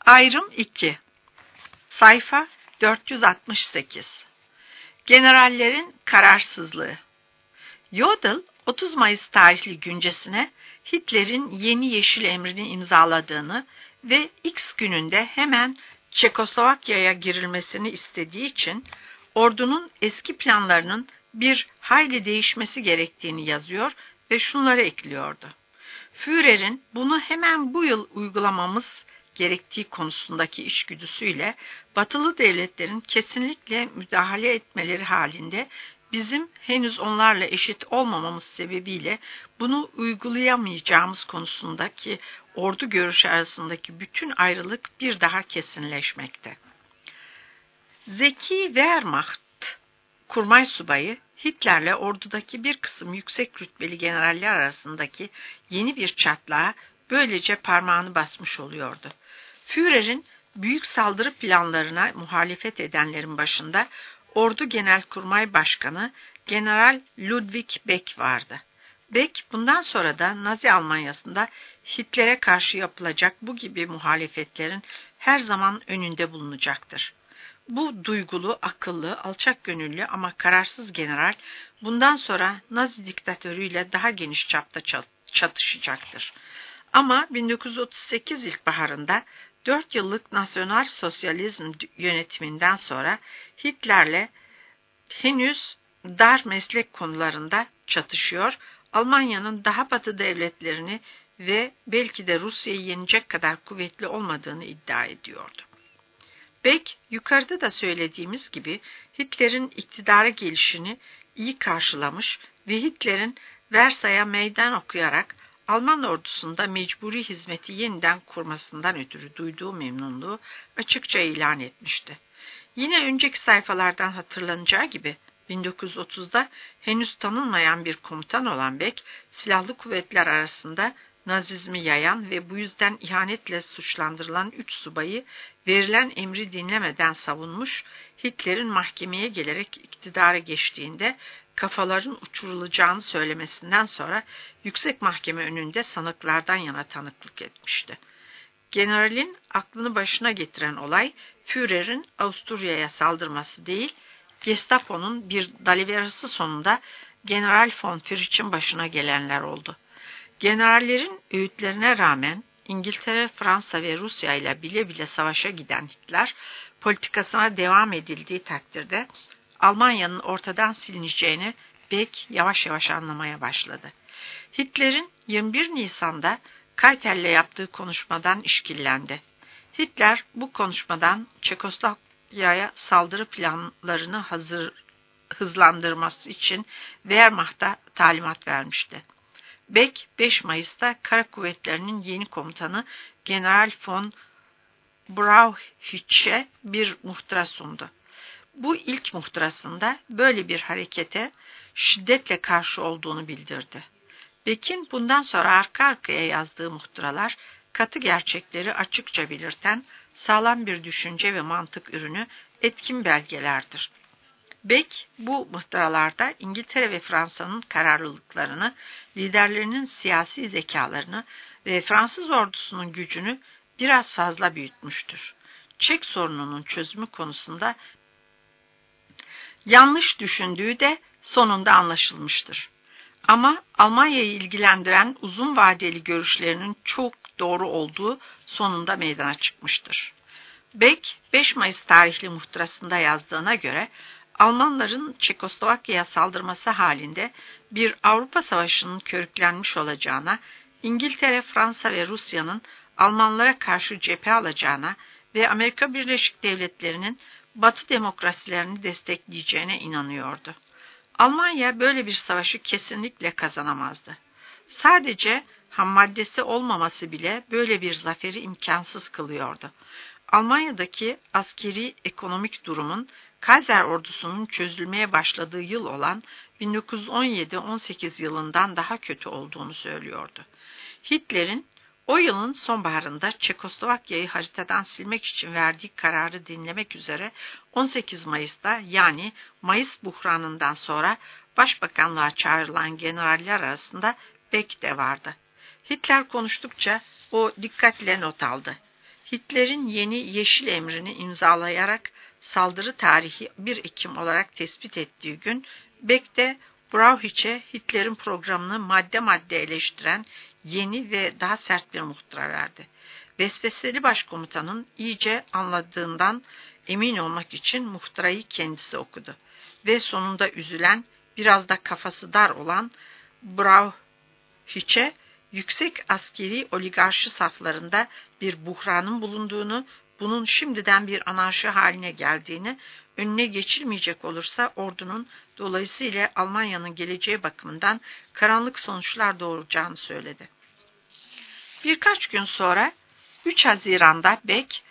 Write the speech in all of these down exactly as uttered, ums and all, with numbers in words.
Ayrım iki. Sayfa dört yüz altmış sekiz. Generallerin kararsızlığı. Jodl, otuz Mayıs tarihli güncesine Hitler'in yeni yeşil emrini imzaladığını ve X gününde hemen Çekoslovakya'ya girilmesini istediği için ordunun eski planlarının bir hayli değişmesi gerektiğini yazıyor ve şunları ekliyordu. Führer'in bunu hemen bu yıl uygulamamız gerektiği konusundaki içgüdüsüyle batılı devletlerin kesinlikle müdahale etmeleri halinde bizim henüz onlarla eşit olmamamız sebebiyle bunu uygulayamayacağımız konusundaki ordu görüşü arasındaki bütün ayrılık bir daha kesinleşmekte. Zeki Wehrmacht kurmay subayı Hitler'le ordudaki bir kısım yüksek rütbeli generaller arasındaki yeni bir çatlağa böylece parmağını basmış oluyordu. Führer'in büyük saldırı planlarına muhalefet edenlerin başında Ordu Genelkurmay Başkanı General Ludwig Beck vardı. Beck bundan sonra da Nazi Almanyası'nda Hitler'e karşı yapılacak bu gibi muhalefetlerin her zaman önünde bulunacaktır. Bu duygulu, akıllı, alçak gönüllü ama kararsız general bundan sonra Nazi diktatörüyle daha geniş çapta çatışacaktır. Ama bin dokuz yüz otuz sekiz ilkbaharında dört yıllık nasyonal sosyalizm yönetiminden sonra Hitler'le henüz dar meslek konularında çatışıyor, Almanya'nın daha batı devletlerini ve belki de Rusya'yı yenecek kadar kuvvetli olmadığını iddia ediyordu. Beck, yukarıda da söylediğimiz gibi Hitler'in iktidara gelişini iyi karşılamış ve Hitler'in Versay'a meydan okuyarak Alman ordusunda mecburi hizmeti yeniden kurmasından ötürü duyduğu memnunluğu açıkça ilan etmişti. Yine önceki sayfalardan hatırlanacağı gibi bin dokuz yüz otuzda henüz tanınmayan bir komutan olan Beck, silahlı kuvvetler arasında Nazizmi yayan ve bu yüzden ihanetle suçlandırılan üç subayı verilen emri dinlemeden savunmuş, Hitler'in mahkemeye gelerek iktidara geçtiğinde kafaların uçurulacağını söylemesinden sonra yüksek mahkeme önünde sanıklardan yana tanıklık etmişti. Generalin aklını başına getiren olay, Führer'in Avusturya'ya saldırması değil, Gestapo'nun bir daliverası sonunda General von Fritsch'in başına gelenler oldu. Generallerin öğütlerine rağmen İngiltere, Fransa ve Rusya ile bile bile savaşa giden Hitler, politikasına devam edildiği takdirde Almanya'nın ortadan silineceğini Beck yavaş yavaş anlamaya başladı. Hitler'in yirmi bir Nisan'da Keitel'le yaptığı konuşmadan işkillendi. Hitler bu konuşmadan Çekoslovakya'ya saldırı planlarını hazır, hızlandırması için Wehrmacht'a talimat vermişti. Beck beş Mayıs'ta Kara Kuvvetleri'nin yeni komutanı General von Brauchitz'e bir muhtıra sundu. Bu ilk muhtırasında böyle bir harekete şiddetle karşı olduğunu bildirdi. Beck'in bundan sonra arka arkaya yazdığı muhtıralar katı gerçekleri açıkça belirten sağlam bir düşünce ve mantık ürünü etkin belgelerdir. Beck bu muhtıralarda İngiltere ve Fransa'nın kararlılıklarını, liderlerinin siyasi zekalarını ve Fransız ordusunun gücünü biraz fazla büyütmüştür. Çek sorununun çözümü konusunda yanlış düşündüğü de sonunda anlaşılmıştır. Ama Almanya'yı ilgilendiren uzun vadeli görüşlerinin çok doğru olduğu sonunda meydana çıkmıştır. Beck, beş Mayıs tarihli muhtırasında yazdığına göre, Almanların Çekoslovakya'ya saldırması halinde bir Avrupa Savaşı'nın körüklenmiş olacağına, İngiltere, Fransa ve Rusya'nın Almanlara karşı cephe alacağına ve Amerika Birleşik Devletleri'nin Batı demokrasilerini destekleyeceğine inanıyordu. Almanya böyle bir savaşı kesinlikle kazanamazdı. Sadece hammaddesi olmaması bile böyle bir zaferi imkansız kılıyordu. Almanya'daki askeri ekonomik durumun Kaiser ordusunun çözülmeye başladığı yıl olan bin dokuz yüz on yedi on sekiz yılından daha kötü olduğunu söylüyordu. Hitler'in o yılın sonbaharında Çekoslovakya'yı haritadan silmek için verdiği kararı dinlemek üzere on sekiz Mayıs'ta yani Mayıs buhranından sonra başbakanlığa çağrılan generaller arasında Beck de vardı. Hitler konuştukça o dikkatle not aldı. Hitler'in yeni Yeşil Emri'ni imzalayarak saldırı tarihi bir Ekim olarak tespit ettiği gün, Beck de Brauchi'ye Hitler'in programını madde madde eleştiren yeni ve daha sert bir muhtıra verdi. Vesveseli başkomutanın iyice anladığından emin olmak için muhtırayı kendisi okudu ve sonunda üzülen, biraz da kafası dar olan Brauchi'ye yüksek askeri oligarşi saflarında bir buhranın bulunduğunu, bunun şimdiden bir anarşi haline geldiğini, önüne geçilmeyecek olursa ordunun dolayısıyla Almanya'nın geleceği bakımından karanlık sonuçlar doğuracağını söyledi. Birkaç gün sonra üç Haziran'da Beck,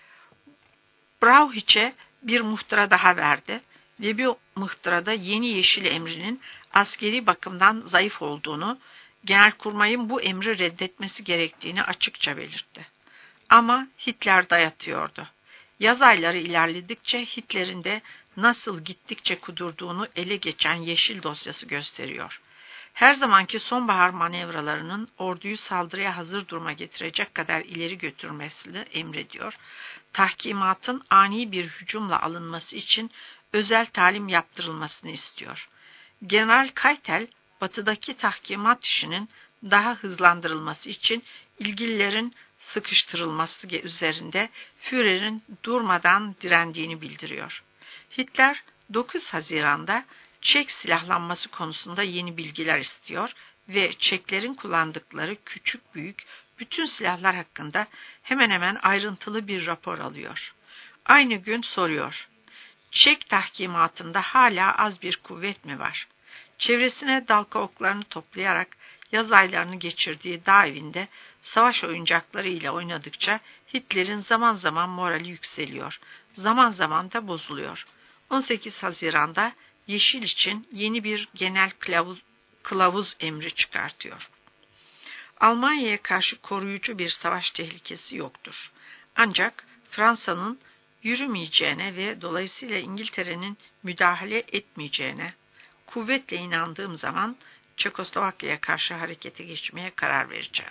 Brauchi'ye bir muhtıra daha verdi ve bu muhtırada yeni Yeşil Emri'nin askeri bakımdan zayıf olduğunu, Genelkurmay'ın bu emri reddetmesi gerektiğini açıkça belirtti. Ama Hitler dayatıyordu. Yaz ayları ilerledikçe Hitler'in de nasıl gittikçe kudurduğunu ele geçen Yeşil dosyası gösteriyor. Her zamanki sonbahar manevralarının orduyu saldırıya hazır duruma getirecek kadar ileri götürmesini emrediyor. Tahkimatın ani bir hücumla alınması için özel talim yaptırılmasını istiyor. General Keitel, batıdaki tahkimat işinin daha hızlandırılması için ilgililerin sıkıştırılması üzerinde Führer'in durmadan direndiğini bildiriyor. Hitler dokuz Haziran'da Çek silahlanması konusunda yeni bilgiler istiyor ve Çeklerin kullandıkları küçük büyük bütün silahlar hakkında hemen hemen ayrıntılı bir rapor alıyor. Aynı gün soruyor: Çek tahkimatında hala az bir kuvvet mi var? Çevresine dalga oklarını toplayarak yaz aylarını geçirdiği dağ evinde savaş oyuncakları ile oynadıkça Hitler'in zaman zaman morali yükseliyor, zaman zaman da bozuluyor. on sekiz Haziran'da Yeşil için yeni bir genel kılavuz, kılavuz emri çıkartıyor. Almanya'ya karşı koruyucu bir savaş tehlikesi yoktur. Ancak Fransa'nın yürümeyeceğine ve dolayısıyla İngiltere'nin müdahale etmeyeceğine kuvvetle inandığım zaman Çekoslovakya'ya karşı harekete geçmeye karar vereceğim.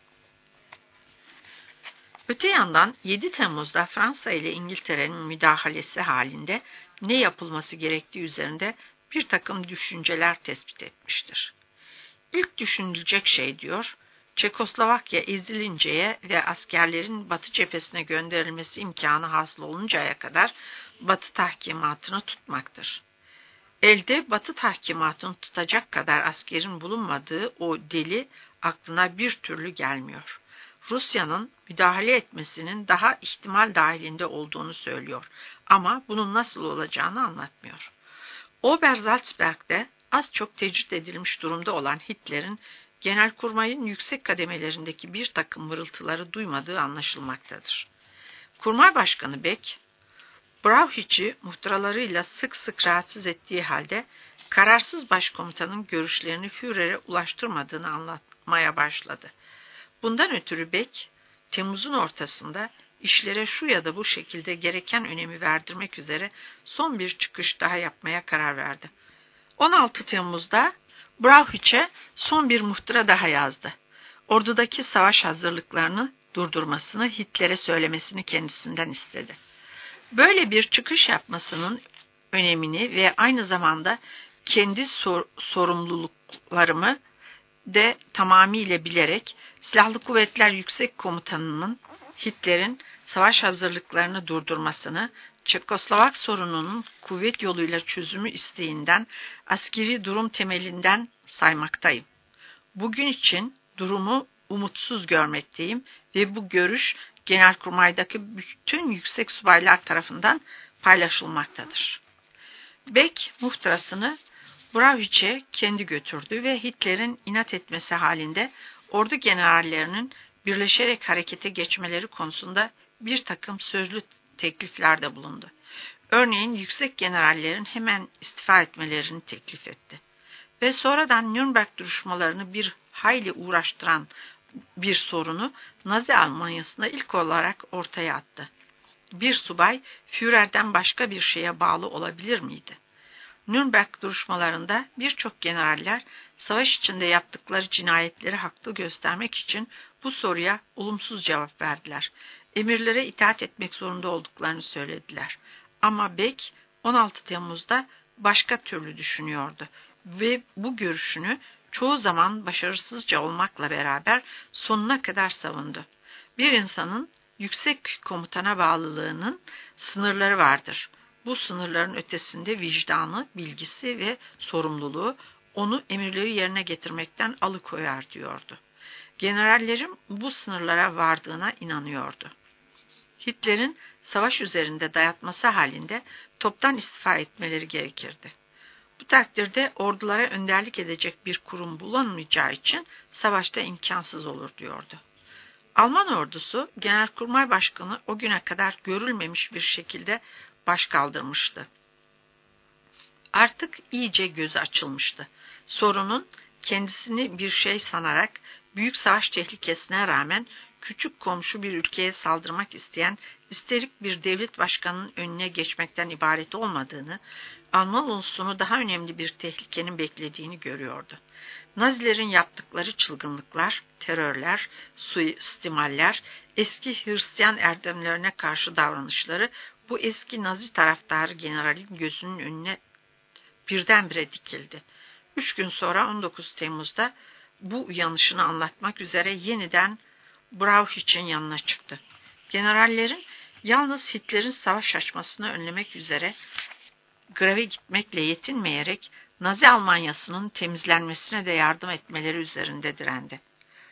Öte yandan yedi Temmuz'da Fransa ile İngiltere'nin müdahalesi halinde ne yapılması gerektiği üzerinde bir takım düşünceler tespit etmiştir. İlk düşünülecek şey, diyor, Çekoslovakya ezilinceye ve askerlerin Batı cephesine gönderilmesi imkanı hasıl oluncaya kadar Batı tahkimatını tutmaktır. Elde Batı tahkimatını tutacak kadar askerin bulunmadığı o deli aklına bir türlü gelmiyor. Rusya'nın müdahale etmesinin daha ihtimal dahilinde olduğunu söylüyor ama bunun nasıl olacağını anlatmıyor. Obersalzberg'de az çok tecrit edilmiş durumda olan Hitler'in Genelkurmay'ın yüksek kademelerindeki bir takım mırıltıları duymadığı anlaşılmaktadır. Kurmay Başkanı Beck, Brauchi'yi muhtıralarıyla sık sık rahatsız ettiği halde kararsız başkomutanın görüşlerini Führer'e ulaştırmadığını anlatmaya başladı. Bundan ötürü Beck, Temmuz'un ortasında işlere şu ya da bu şekilde gereken önemi verdirmek üzere son bir çıkış daha yapmaya karar verdi. on altı Temmuz'da Brauchi'ye son bir muhtıra daha yazdı. Ordudaki savaş hazırlıklarını durdurmasını, Hitler'e söylemesini kendisinden istedi. Böyle bir çıkış yapmasının önemini ve aynı zamanda kendi sor- sorumluluklarımı de tamamıyla bilerek Silahlı Kuvvetler Yüksek Komutanı'nın Hitler'in savaş hazırlıklarını durdurmasını, Çekoslovak sorununun kuvvet yoluyla çözümü isteğinden, askeri durum temelinden saymaktayım. Bugün için durumu umutsuz görmekteyim ve bu görüş Genelkurmay'daki bütün yüksek subaylar tarafından paylaşılmaktadır. Beck muhtırasını Brauchi'ye kendi götürdü ve Hitler'in inat etmesi halinde ordu generallerinin birleşerek harekete geçmeleri konusunda bir takım sözlü tekliflerde bulundu. Örneğin yüksek generallerin hemen istifa etmelerini teklif etti. Ve sonradan Nürnberg duruşmalarını bir hayli uğraştıran bir sorunu Nazi Almanya'sında ilk olarak ortaya attı. Bir subay Führer'den başka bir şeye bağlı olabilir miydi? Nürnberg duruşmalarında birçok generaller savaş içinde yaptıkları cinayetleri haklı göstermek için Bu soruya olumsuz cevap verdiler. Emirlere itaat etmek zorunda olduklarını söylediler. Ama Beck on altı Temmuz'da başka türlü düşünüyordu ve bu görüşünü çoğu zaman başarısızca olmakla beraber sonuna kadar savundu. Bir insanın yüksek komutana bağlılığının sınırları vardır. Bu sınırların ötesinde vicdanı, bilgisi ve sorumluluğu onu emirleri yerine getirmekten alıkoyar diyordu. Generallerin bu sınırlara vardığına inanıyordu. Hitler'in savaş üzerinde dayatması halinde toptan istifa etmeleri gerekirdi. Bu takdirde ordulara önderlik edecek bir kurum bulunmayacağı için savaşta imkansız olur diyordu. Alman ordusu Genelkurmay Başkanı o güne kadar görülmemiş bir şekilde başkaldırmıştı. Artık iyice gözü açılmıştı. Sorunun kendisini bir şey sanarak büyük savaş tehlikesine rağmen küçük komşu bir ülkeye saldırmak isteyen isterik bir devlet başkanının önüne geçmekten ibaret olmadığını, Alman ulusunu daha önemli bir tehlikenin beklediğini görüyordu. Nazilerin yaptıkları çılgınlıklar, terörler, suistimaller, eski Hristiyan erdemlerine karşı davranışları bu eski Nazi taraftarı generalin gözünün önüne birdenbire dikildi. Üç gün sonra on dokuz Temmuz'da bu uyanışını anlatmak üzere yeniden Brauchich'in yanına çıktı. Generallerin yalnız Hitler'in savaş açmasını önlemek üzere greve gitmekle yetinmeyerek Nazi Almanyası'nın temizlenmesine de yardım etmeleri üzerinde direndi.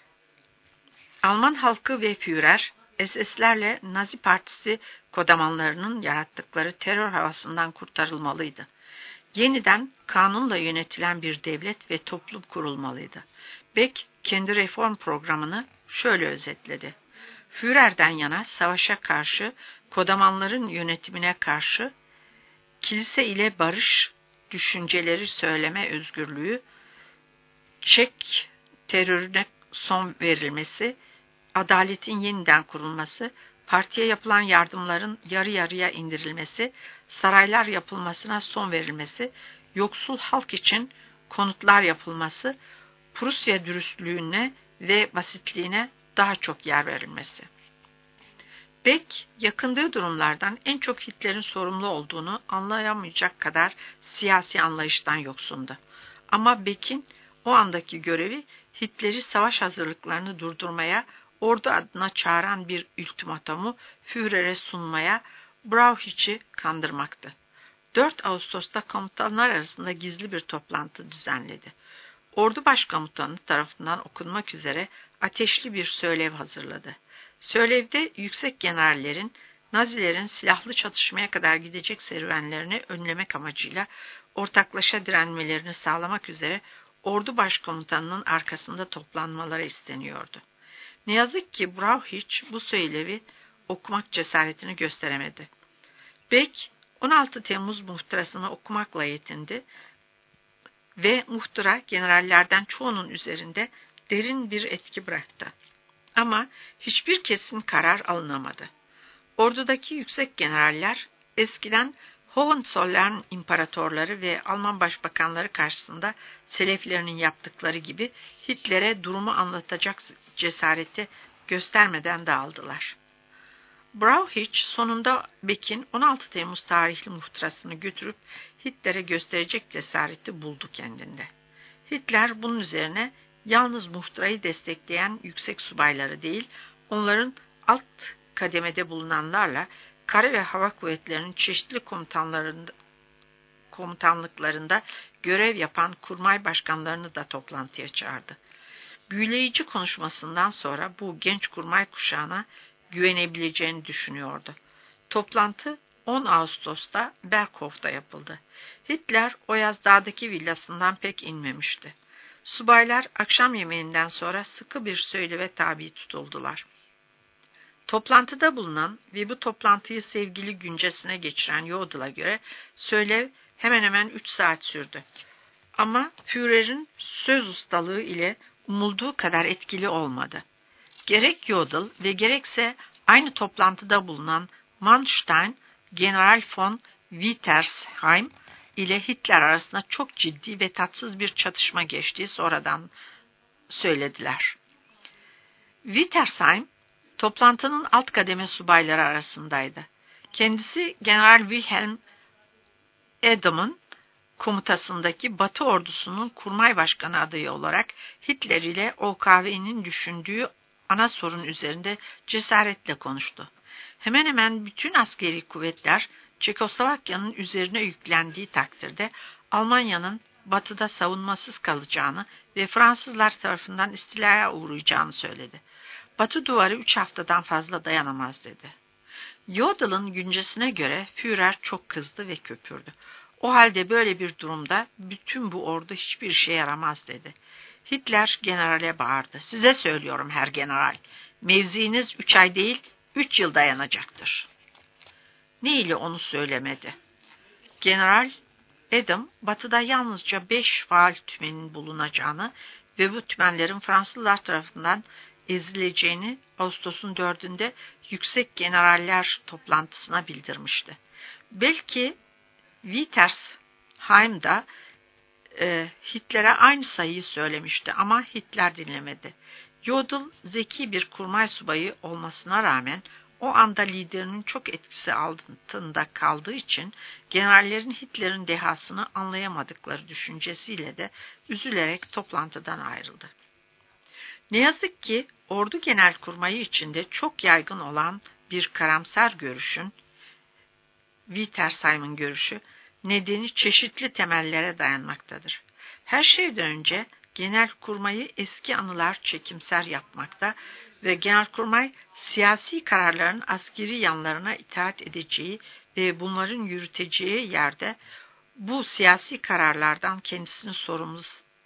Alman halkı ve Führer, S S'lerle Nazi Partisi kodamanlarının yarattıkları terör havasından kurtarılmalıydı. Yeniden kanunla yönetilen bir devlet ve toplum kurulmalıydı. Beck kendi reform programını şöyle özetledi. Führer'den yana savaşa karşı, kodamanların yönetimine karşı, kilise ile barış, düşünceleri söyleme özgürlüğü, Çek terörüne son verilmesi, adaletin yeniden kurulması, partiye yapılan yardımların yarı yarıya indirilmesi, saraylar yapılmasına son verilmesi, yoksul halk için konutlar yapılması, Prusya dürüstlüğüne ve basitliğine daha çok yer verilmesi. Beck, yakındığı durumlardan en çok Hitler'in sorumlu olduğunu anlayamayacak kadar siyasi anlayıştan yoksundu. Ama Beck'in o andaki görevi Hitler'i savaş hazırlıklarını durdurmaya, ordu adına çağıran bir ultimatomu Führer'e sunmaya, Brauchich'i kandırmaktı. dört Ağustos'ta komutanlar arasında gizli bir toplantı düzenledi. Ordu başkomutanı tarafından okunmak üzere ateşli bir söylev hazırladı. Söylevde yüksek generallerin Nazilerin silahlı çatışmaya kadar gidecek serüvenlerini önlemek amacıyla ortaklaşa direnmelerini sağlamak üzere ordu başkomutanının arkasında toplanmaları isteniyordu. Ne yazık ki Brauchitsch bu söylevi okumak cesaretini gösteremedi. Beck on altı Temmuz muhtırasını okumakla yetindi ve muhtıra generallerden çoğunun üzerinde derin bir etki bıraktı. Ama hiçbir kesin karar alınamadı. Ordudaki yüksek generaller eskiden Hohenzollern imparatorları ve Alman başbakanları karşısında seleflerinin yaptıkları gibi Hitler'e durumu anlatacak cesareti göstermeden dağıldılar. Brauchitsch sonunda Beck'in on altı Temmuz tarihli muhtırasını götürüp Hitler'e gösterecek cesareti buldu kendinde. Hitler bunun üzerine yalnız muhtırayı destekleyen yüksek subayları değil, onların alt kademede bulunanlarla kara ve hava kuvvetlerinin çeşitli komutanlarında, komutanlıklarında görev yapan kurmay başkanlarını da toplantıya çağırdı. Büyüleyici konuşmasından sonra bu genç kurmay kuşağına güvenebileceğini düşünüyordu. Toplantı on Ağustos'ta Berghof'ta yapıldı. Hitler o yaz dağdaki villasından pek inmemişti. Subaylar akşam yemeğinden sonra sıkı bir söyleve tabi tutuldular. Toplantıda bulunan ve bu toplantıyı sevgili güncesine geçiren Yodel'a göre söylev hemen hemen üç saat sürdü. Ama Führer'in söz ustalığı ile umulduğu kadar etkili olmadı. Gerek Jodl ve gerekse aynı toplantıda bulunan Manstein, General von Wittersheim ile Hitler arasında çok ciddi ve tatsız bir çatışma geçtiği sonradan söylediler. Wittersheim, toplantının alt kademe subayları arasındaydı. Kendisi General Wilhelm Edam'ın komutasındaki Batı ordusunun kurmay başkanı adayı olarak Hitler ile O K V'nin düşündüğü ana sorun üzerinde cesaretle konuştu. Hemen hemen bütün askeri kuvvetler Çekoslovakya'nın üzerine yüklendiği takdirde Almanya'nın batıda savunmasız kalacağını ve Fransızlar tarafından istilaya uğrayacağını söyledi. Batı duvarı üç haftadan fazla dayanamaz dedi. Yodel'ın güncesine göre Führer çok kızdı ve köpürdü. O halde böyle bir durumda bütün bu ordu hiçbir işe yaramaz dedi. Hitler generale bağırdı. Size söylüyorum her general, mevziiniz üç ay değil, üç yıl dayanacaktır. Ne ile onu söylemedi. General Adam, batıda yalnızca beş faal tümenin bulunacağını ve bu tümenlerin Fransızlar tarafından ezileceğini Ağustos'un dördünde Yüksek Generaller toplantısına bildirmişti. Belki Wittersheim da e, Hitler'e aynı sayıyı söylemişti ama Hitler dinlemedi. Jodl zeki bir kurmay subayı olmasına rağmen o anda liderinin çok etkisi altında kaldığı için generallerin Hitler'in dehasını anlayamadıkları düşüncesiyle de üzülerek toplantıdan ayrıldı. Ne yazık ki ordu genelkurmayı içinde çok yaygın olan bir karamsar görüşün, Wittersheim'in görüşü, nedeni çeşitli temellere dayanmaktadır. Her şeyden önce genelkurmayı eski anılar çekimser yapmakta ve genelkurmay siyasi kararların askeri yanlarına itaat edeceği ve bunların yürüteceği yerde bu siyasi kararlardan kendisini sorumlu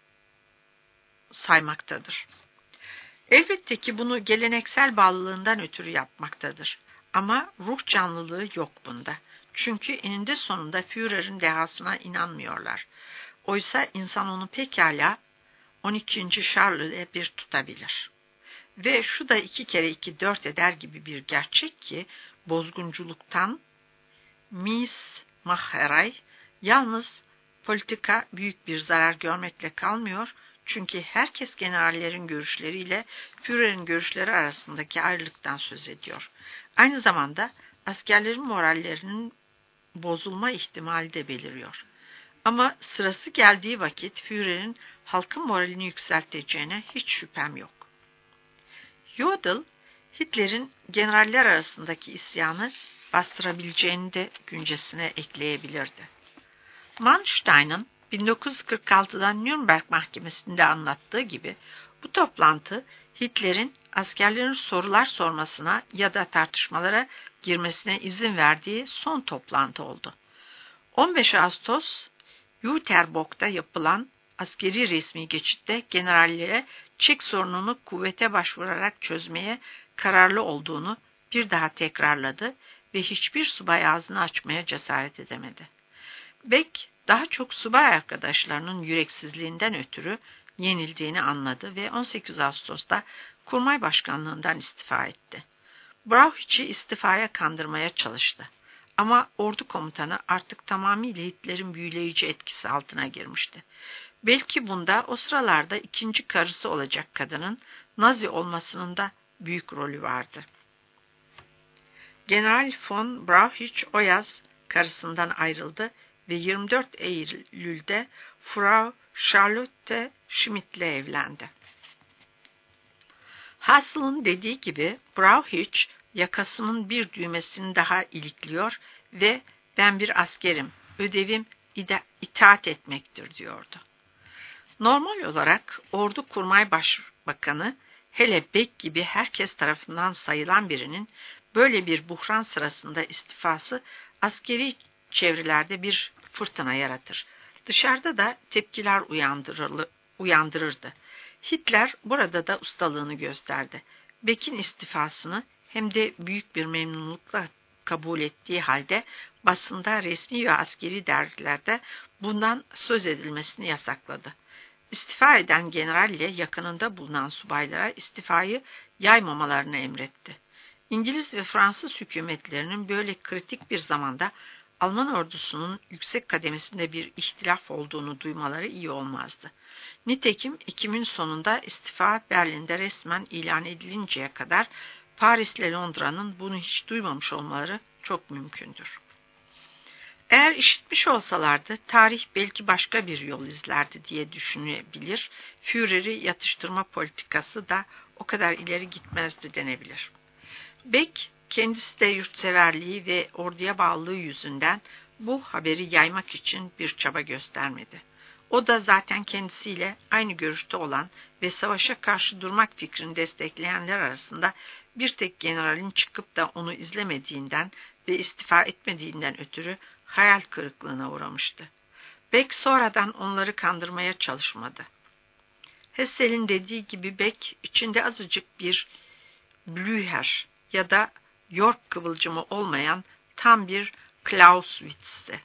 saymaktadır. Elbette ki bunu geleneksel bağlılığından ötürü yapmaktadır. Ama ruh canlılığı yok bunda. Çünkü eninde sonunda Führer'in dehasına inanmıyorlar. Oysa insan onu pekala on ikinci Charles ile bir tutabilir. Ve şu da iki kere iki dört eder gibi bir gerçek ki bozgunculuktan Mies Macherei yalnız politika büyük bir zarar görmekle kalmıyor. Çünkü herkes generallerin görüşleriyle Führer'in görüşleri arasındaki ayrılıktan söz ediyor. Aynı zamanda askerlerin morallerinin bozulma ihtimali de beliriyor. Ama sırası geldiği vakit Führer'in halkın moralini yükselteceğine hiç şüphem yok. Jodl, Hitler'in generaller arasındaki isyanı bastırabileceğini de güncesine ekleyebilirdi. Manstein'ın bin dokuz yüz kırk altıdan Nürnberg Mahkemesi'nde anlattığı gibi bu toplantı Hitler'in askerlerin sorular sormasına ya da tartışmalara girmesine izin verdiği son toplantı oldu. on beş Ağustos Jüterbog'da yapılan askeri resmi geçitte generallere Çek sorununu kuvvete başvurarak çözmeye kararlı olduğunu bir daha tekrarladı ve hiçbir subay ağzını açmaya cesaret edemedi. Beck daha çok subay arkadaşlarının yüreksizliğinden ötürü yenildiğini anladı ve on sekiz Ağustos'ta kurmay başkanlığından istifa etti. Brauchi'yi istifaya kandırmaya çalıştı. Ama ordu komutanı artık tamamıyla Hitler'in büyüleyici etkisi altına girmişti. Belki bunda o sıralarda ikinci karısı olacak kadının Nazi olmasının da büyük rolü vardı. General von Brauchitsch o yaz karısından ayrıldı ve yirmi dört Eylül'de Frau Charlotte Schmidt'le evlendi. Hassel'ın dediği gibi Brauchitsch yakasının bir düğmesini daha ilikliyor ve ben bir askerim, ödevim itaat etmektir diyordu. Normal olarak ordu kurmay başbakanı, hele Beck gibi herkes tarafından sayılan birinin böyle bir buhran sırasında istifası askeri çevrelerde bir fırtına yaratır. Dışarıda da tepkiler uyandırırdı. Hitler burada da ustalığını gösterdi. Beck'in istifasını hem de büyük bir memnunlukla kabul ettiği halde basında, resmi ve askeri dergilerde bundan söz edilmesini yasakladı. İstifa eden general ile yakınında bulunan subaylara istifayı yaymamalarını emretti. İngiliz ve Fransız hükümetlerinin böyle kritik bir zamanda Alman ordusunun yüksek kademesinde bir ihtilaf olduğunu duymaları iyi olmazdı. Nitekim Ekim'in sonunda istifa Berlin'de resmen ilan edilinceye kadar Paris ile Londra'nın bunu hiç duymamış olmaları çok mümkündür. Eğer işitmiş olsalardı tarih belki başka bir yol izlerdi diye düşünebilir, Führer'i yatıştırma politikası da o kadar ileri gitmezdi denebilir. Beck, kendisi de yurtseverliği ve orduya bağlılığı yüzünden bu haberi yaymak için bir çaba göstermedi. O da zaten kendisiyle aynı görüşte olan ve savaşa karşı durmak fikrini destekleyenler arasında bir tek generalin çıkıp da onu izlemediğinden ve istifa etmediğinden ötürü hayal kırıklığına uğramıştı. Beck sonradan onları kandırmaya çalışmadı. Hessel'in dediği gibi Beck içinde azıcık bir Blücher ya da York kıvılcımı olmayan tam bir Clausewitz'ti.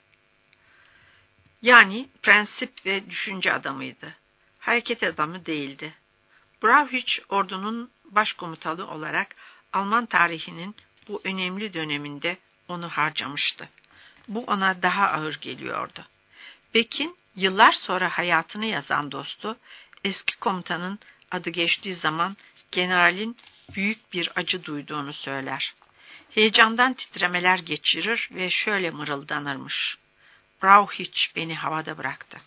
Yani prensip ve düşünce adamıydı. Hareket adamı değildi. Brauchitsch ordunun başkomutanı olarak Alman tarihinin bu önemli döneminde onu harcamıştı. Bu ona daha ağır geliyordu. Beck'in yıllar sonra hayatını yazan dostu, eski komutanın adı geçtiği zaman generalin büyük bir acı duyduğunu söyler. Heyecandan titremeler geçirir ve şöyle mırıldanırmış: Brauchitsch beni havada bıraktı.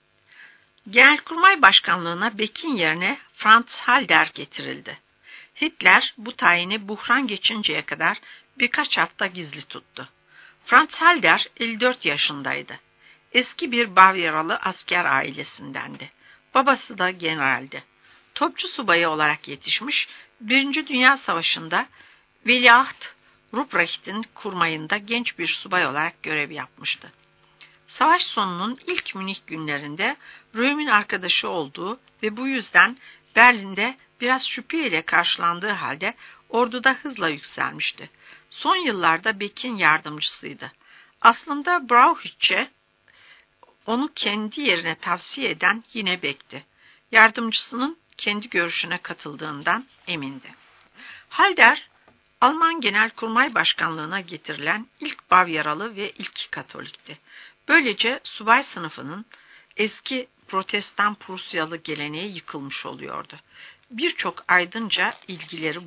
Genelkurmay Başkanlığına Beck'in yerine Franz Halder getirildi. Hitler bu tayini buhran geçinceye kadar birkaç hafta gizli tuttu. Franz Halder elli dört yaşındaydı. Eski bir Bavyeralı asker ailesindendi. Babası da generaldi. Topçu subayı olarak yetişmiş, Birinci Dünya Savaşı'nda Veliaht Ruprecht'in kurmayında genç bir subay olarak görev yapmıştı. Savaş sonunun ilk Münih günlerinde Röhm'ün arkadaşı olduğu ve bu yüzden Berlin'de biraz şüpheyle karşılandığı halde orduda hızla yükselmişti. Son yıllarda Beck'in yardımcısıydı. Aslında Brauchitsch'e onu kendi yerine tavsiye eden yine Beck'ti. Yardımcısının kendi görüşüne katıldığından emindi. Halder, Alman Genelkurmay Başkanlığına getirilen ilk Bavyeralı ve ilk Katolik'ti. Böylece subay sınıfının eski Protestan Prusyalı geleneği yıkılmış oluyordu. Birçok aydınca ilgileri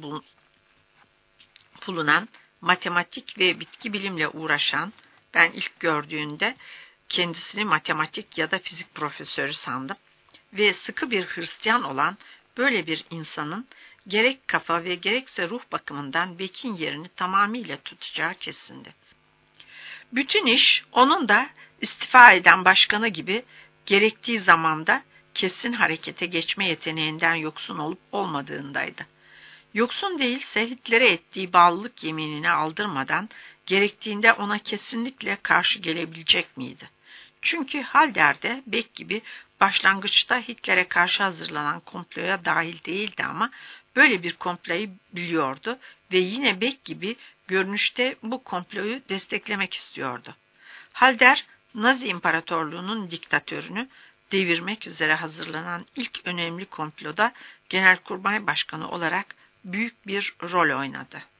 bulunan, matematik ve bitki bilimle uğraşan, ben ilk gördüğünde kendisini matematik ya da fizik profesörü sandım ve sıkı bir Hristiyan olan böyle bir insanın gerek kafa ve gerekse ruh bakımından Beck'in yerini tamamıyla tutacağı kesindi. Bütün iş onun da istifa eden başkanı gibi gerektiği zamanda kesin harekete geçme yeteneğinden yoksun olup olmadığındaydı. Yoksun değilse Hitler'e ettiği bağlılık yeminini aldırmadan gerektiğinde ona kesinlikle karşı gelebilecek miydi? Çünkü Halder de Beck gibi başlangıçta Hitler'e karşı hazırlanan komploya dahil değildi ama böyle bir komployu biliyordu ve yine Beck gibi görünüşte bu komployu desteklemek istiyordu. Halder, Nazi İmparatorluğu'nun diktatörünü devirmek üzere hazırlanan ilk önemli komploda Genelkurmay Başkanı olarak büyük bir rol oynadı.